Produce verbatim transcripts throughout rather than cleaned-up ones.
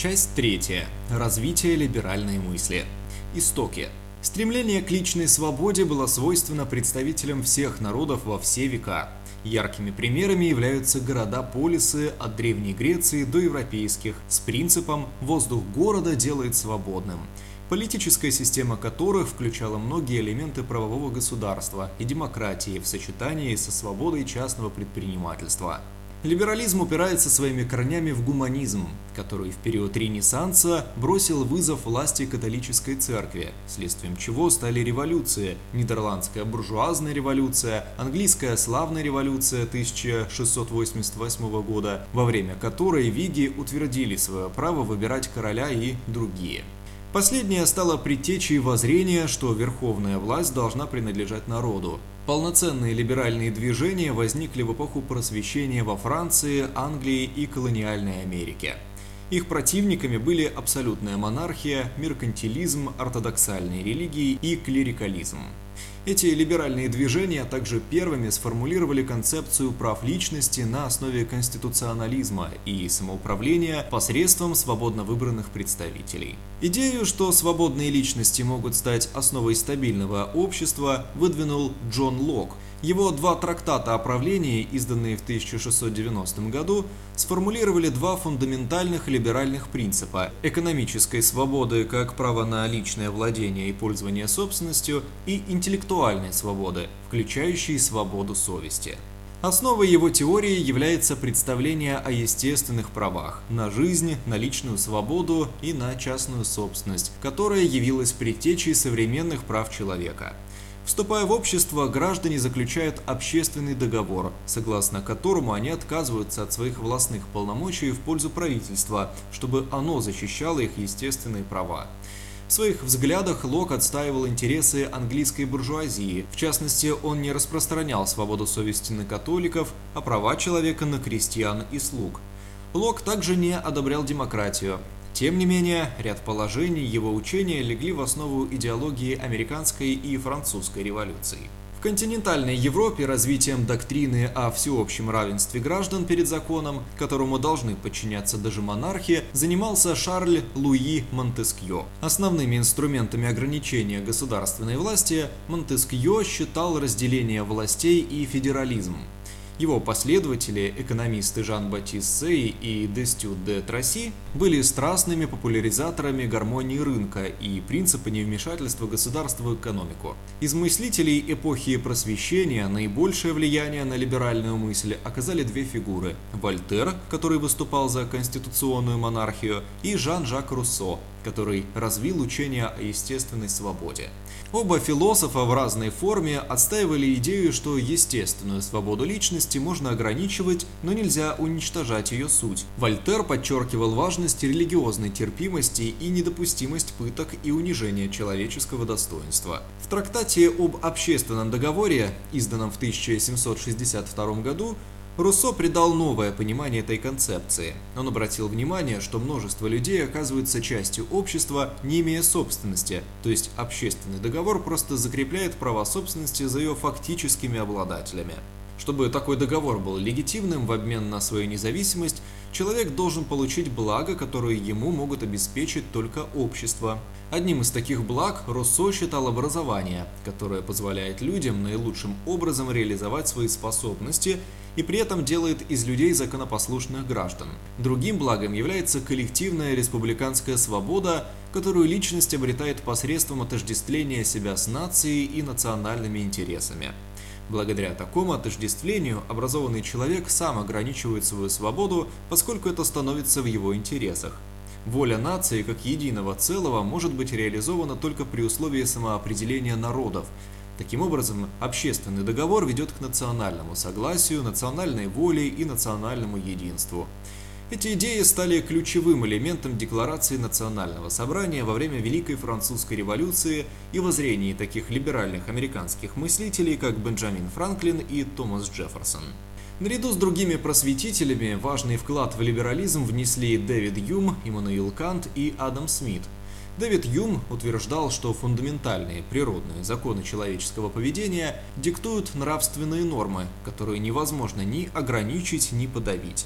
Часть третья. Развитие либеральной мысли. Истоки. Стремление к личной свободе было свойственно представителям всех народов во все века. Яркими примерами являются города-полисы от Древней Греции до европейских с принципом «воздух города делает свободным», политическая система которых включала многие элементы правового государства и демократии в сочетании со свободой частного предпринимательства. Либерализм упирается своими корнями в гуманизм, который в период Ренессанса бросил вызов власти католической церкви, следствием чего стали революции: Нидерландская буржуазная революция, Английская славная революция тысяча шестьсот восемьдесят восьмого года, во время которой виги утвердили свое право выбирать короля и другие. Последнее стало предтечей воззрения, что верховная власть должна принадлежать народу. Полноценные либеральные движения возникли в эпоху Просвещения во Франции, Англии и колониальной Америке. Их противниками были абсолютная монархия, меркантилизм, ортодоксальные религии и клерикализм. Эти либеральные движения также первыми сформулировали концепцию прав личности на основе конституционализма и самоуправления посредством свободно выбранных представителей. Идею, что свободные личности могут стать основой стабильного общества, выдвинул Джон Лок. Его два трактата о правлении, изданные в тысяча шестьсот девяностом году, сформулировали два фундаментальных либеральных принципа: экономической свободы как право на личное владение и пользование собственностью, и интеллектуальной свободы, включающей свободу совести. Основой его теории является представление о естественных правах на жизнь, на личную свободу и на частную собственность, которая явилась предтечей современных прав человека. Вступая в общество, граждане заключают общественный договор, согласно которому они отказываются от своих властных полномочий в пользу правительства, чтобы оно защищало их естественные права. В своих взглядах Лок отстаивал интересы английской буржуазии, в частности, он не распространял свободу совести на католиков, а права человека на крестьян и слуг. Лок также не одобрял демократию. Тем не менее, ряд положений его учения легли в основу идеологии американской и французской революций. В континентальной Европе развитием доктрины о всеобщем равенстве граждан перед законом, которому должны подчиняться даже монархи, занимался Шарль Луи Монтескьё. Основными инструментами ограничения государственной власти Монтескьё считал разделение властей и федерализм. Его последователи, экономисты Жан-Батист Сей и Дестюд де Тросси, были страстными популяризаторами гармонии рынка и принципа невмешательства государства в экономику. Из мыслителей эпохи Просвещения наибольшее влияние на либеральную мысль оказали две фигуры: Вольтер, который выступал за конституционную монархию, и Жан-Жак Руссо, который развил учение о естественной свободе. Оба философа в разной форме отстаивали идею, что естественную свободу личности можно ограничивать, но нельзя уничтожать ее суть. Вольтер подчеркивал важность религиозной терпимости и недопустимость пыток и унижения человеческого достоинства. В трактате об общественном договоре, изданном в тысяча семьсот шестьдесят втором году, Руссо придал новое понимание этой концепции. Он обратил внимание, что множество людей оказываются частью общества, не имея собственности, то есть общественный договор просто закрепляет права собственности за ее фактическими обладателями. Чтобы такой договор был легитимным в обмен на свою независимость, человек должен получить блага, которые ему могут обеспечить только общество. Одним из таких благ Руссо считал образование, которое позволяет людям наилучшим образом реализовать свои способности и при этом делает из людей законопослушных граждан. Другим благом является коллективная республиканская свобода, которую личность обретает посредством отождествления себя с нацией и национальными интересами. Благодаря такому отождествлению образованный человек сам ограничивает свою свободу, поскольку это становится в его интересах. Воля нации как единого целого может быть реализована только при условии самоопределения народов. Таким образом, общественный договор ведет к национальному согласию, национальной воле и национальному единству. Эти идеи стали ключевым элементом Декларации Национального собрания во время Великой Французской революции и воззрений таких либеральных американских мыслителей, как Бенджамин Франклин и Томас Джефферсон. Наряду с другими просветителями важный вклад в либерализм внесли Дэвид Юм, Иммануил Кант и Адам Смит. Дэвид Юм утверждал, что фундаментальные природные законы человеческого поведения диктуют нравственные нормы, которые невозможно ни ограничить, ни подавить.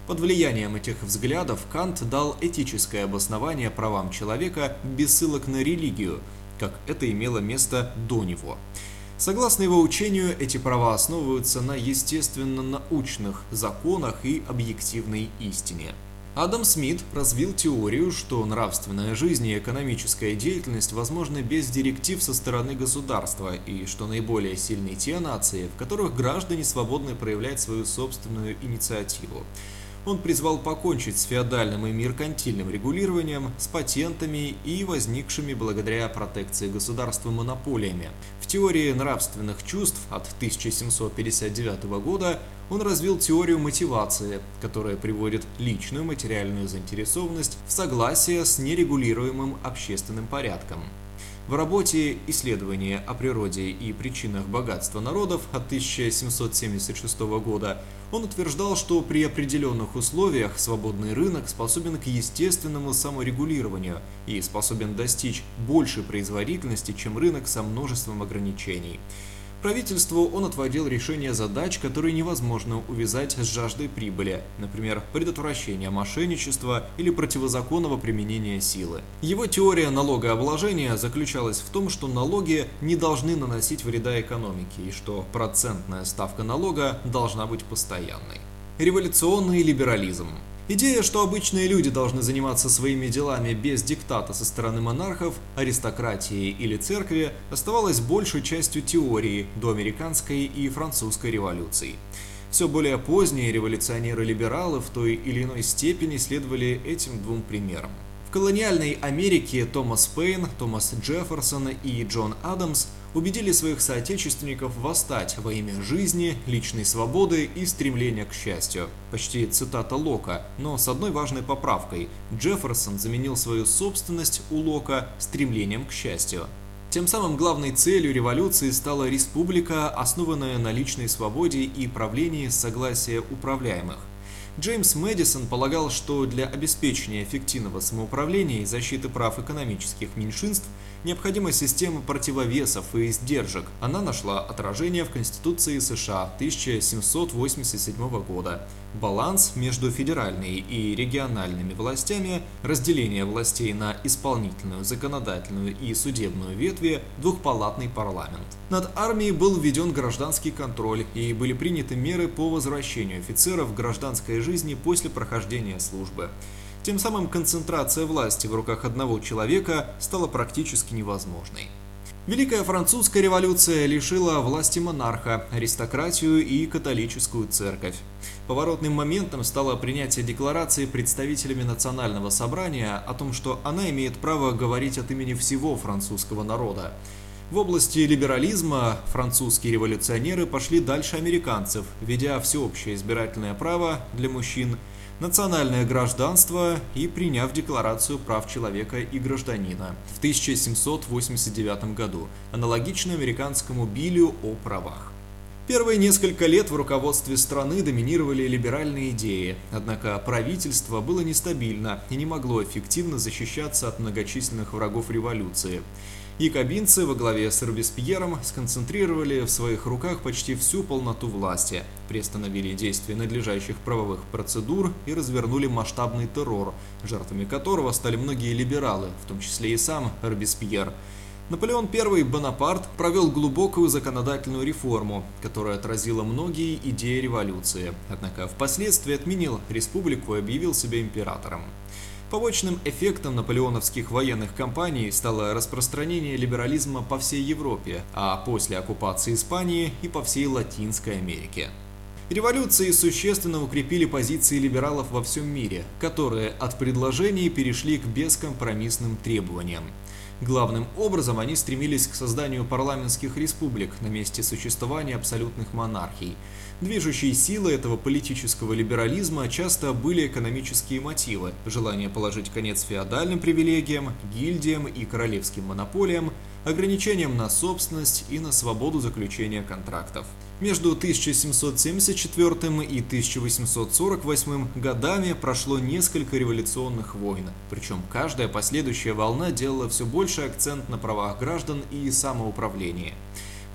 Под влиянием этих взглядов Кант дал этическое обоснование правам человека без ссылок на религию, как это имело место до него. Согласно его учению, эти права основываются на естественно-научных законах и объективной истине. Адам Смит развил теорию, что нравственная жизнь и экономическая деятельность возможны без директив со стороны государства, и что наиболее сильны те нации, в которых граждане свободны проявлять свою собственную инициативу. Он призвал покончить с феодальным и меркантильным регулированием, с патентами и возникшими благодаря протекции государства монополиями. В теории нравственных чувств от тысяча семьсот пятьдесят девятого года он развил теорию мотивации, которая приводит личную материальную заинтересованность в согласие с нерегулируемым общественным порядком. В работе «Исследования о природе и причинах богатства народов» от тысяча семьсот семьдесят шестого года он утверждал, что при определенных условиях свободный рынок способен к естественному саморегулированию и способен достичь большей производительности, чем рынок со множеством ограничений. Правительству он отводил решение задач, которые невозможно увязать с жаждой прибыли, например, предотвращение мошенничества или противозаконного применения силы. Его теория налогообложения заключалась в том, что налоги не должны наносить вреда экономике и что процентная ставка налога должна быть постоянной. Революционный либерализм. Идея, что обычные люди должны заниматься своими делами без диктата со стороны монархов, аристократии или церкви, оставалась большей частью теории до американской и французской революций. Все более поздние революционеры-либералы в той или иной степени следовали этим двум примерам. В колониальной Америке Томас Пейн, Томас Джефферсон и Джон Адамс убедили своих соотечественников восстать во имя жизни, личной свободы и стремления к счастью. Почти цитата Лока, но с одной важной поправкой. Джефферсон заменил свою собственность у Лока стремлением к счастью. Тем самым главной целью революции стала республика, основанная на личной свободе и правлении с согласия управляемых. Джеймс Мэдисон полагал, что для обеспечения эффективного самоуправления и защиты прав экономических меньшинств необходима система противовесов и сдержек. Она нашла отражение в Конституции США тысяча семьсот восемьдесят седьмого года. Баланс между федеральной и региональными властями, разделение властей на исполнительную, законодательную и судебную ветви, двухпалатный парламент. Над армией был введен гражданский контроль и были приняты меры по возвращению офицеров к гражданской жизни после прохождения службы. Тем самым концентрация власти в руках одного человека стала практически невозможной. Великая французская революция лишила власти монарха, аристократию и католическую церковь. Поворотным моментом стало принятие декларации представителями национального собрания о том, что она имеет право говорить от имени всего французского народа. В области либерализма французские революционеры пошли дальше американцев, введя всеобщее избирательное право для мужчин, национальное гражданство и приняв Декларацию прав человека и гражданина в тысяча семьсот восемьдесят девятом году, аналогичную американскому Биллю о правах. Первые несколько лет в руководстве страны доминировали либеральные идеи, однако правительство было нестабильно и не могло эффективно защищаться от многочисленных врагов революции. Якобинцы во главе с Робеспьером сконцентрировали в своих руках почти всю полноту власти, приостановили действие надлежащих правовых процедур и развернули масштабный террор, жертвами которого стали многие либералы, в том числе и сам Робеспьер. Наполеон Первый Бонапарт провел глубокую законодательную реформу, которая отразила многие идеи революции, однако впоследствии отменил республику и объявил себя императором. Побочным эффектом наполеоновских военных кампаний стало распространение либерализма по всей Европе, а после оккупации Испании и по всей Латинской Америке. Революции существенно укрепили позиции либералов во всем мире, которые от предложений перешли к бескомпромиссным требованиям. Главным образом они стремились к созданию парламентских республик на месте существования абсолютных монархий. Движущей силой этого политического либерализма часто были экономические мотивы, желание положить конец феодальным привилегиям, гильдиям и королевским монополиям, ограничениям на собственность и на свободу заключения контрактов. Между тысяча семьсот семьдесят четвёртым и тысяча восемьсот сорок восьмым годами прошло несколько революционных войн, причем каждая последующая волна делала все больше акцент на правах граждан и самоуправлении.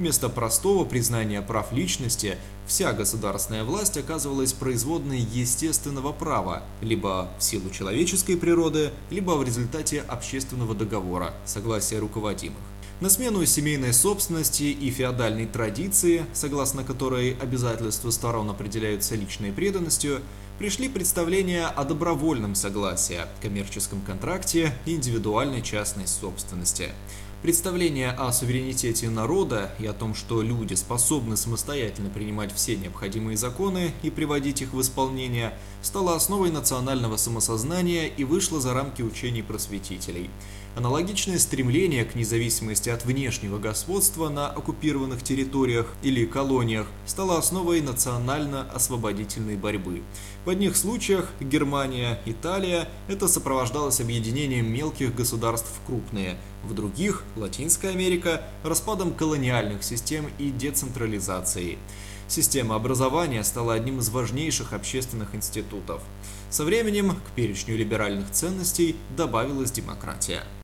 Вместо простого признания прав личности, вся государственная власть оказывалась производной естественного права, либо в силу человеческой природы, либо в результате общественного договора, согласия руководимых. На смену семейной собственности и феодальной традиции, согласно которой обязательства сторон определяются личной преданностью, пришли представления о добровольном согласии, коммерческом контракте и индивидуальной частной собственности. Представление о суверенитете народа и о том, что люди способны самостоятельно принимать все необходимые законы и приводить их в исполнение, стало основой национального самосознания и вышло за рамки учений просветителей. Аналогичное стремление к независимости от внешнего господства на оккупированных территориях или колониях стало основой национально-освободительной борьбы. В одних случаях – Германия, Италия – это сопровождалось объединением мелких государств в крупные, в других – Латинская Америка – распадом колониальных систем и децентрализацией. Система образования стала одним из важнейших общественных институтов. Со временем к перечню либеральных ценностей добавилась демократия.